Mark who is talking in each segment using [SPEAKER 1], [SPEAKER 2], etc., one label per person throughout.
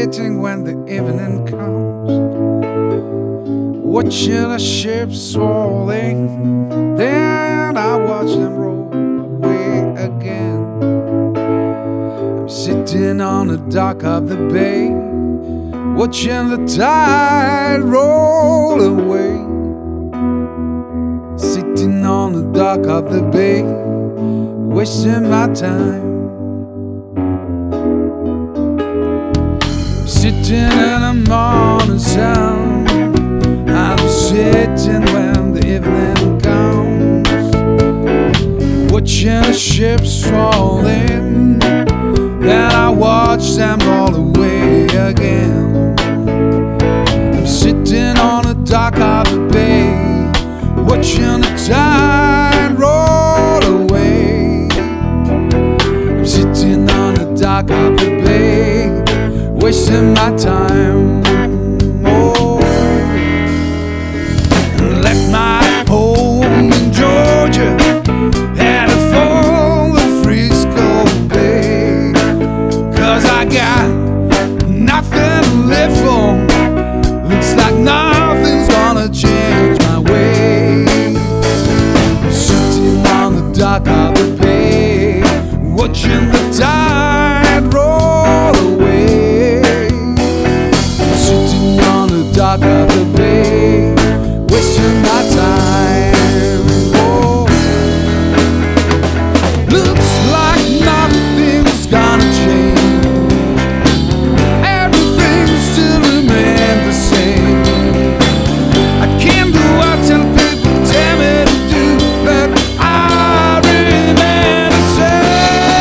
[SPEAKER 1] sitting when the evening comes, watching the ships rolling. Then I watch them roll away again. I'm sitting on the dock of the bay, watching the tide roll away. Sitting on the dock of the bay, wasting my time. Sitting in the morning sun, I'm sitting when the evening comes, watching the ships rolling. Then I watch them roll away again. I'm sitting on the dock of the bay, watching the tide roll away. I'm sitting on the dock of the bay, wasting my time. Oh, left my home in Georgia, headed for the Frisco Bay, 'cause I got nothing to live for. Looks like nothing's gonna change my way. Sitting on the dock of the bay, watching the tide roll away. Sitting on the dock of the bay, wasting my time. Oh, looks like nothing's gonna change. Everything still remains the same. I can't do what tell people tell me to do, but I remain the same.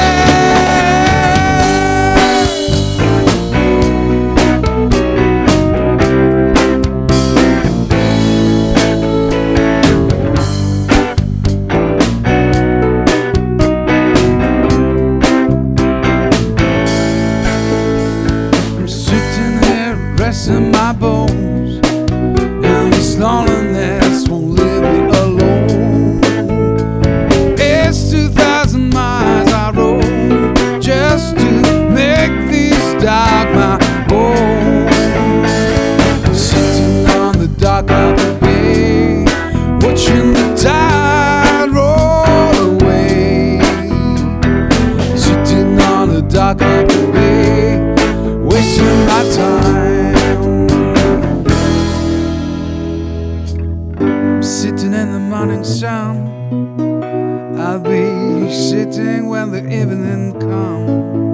[SPEAKER 1] I'm sitting here resting my bones, and this loneliness won't leave me alone. It's 2,000 miles I rode just to make this dock my home. I'm sitting on the dock of the bay, watching the tide roll away. Sitting on the dock of the bay, wasting my time. Sitting in the morning sun, I'll be sitting when the evening comes,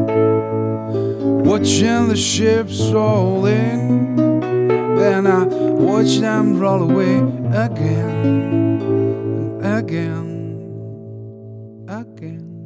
[SPEAKER 1] watching the ships roll in. Then I watch them roll away again and again, again.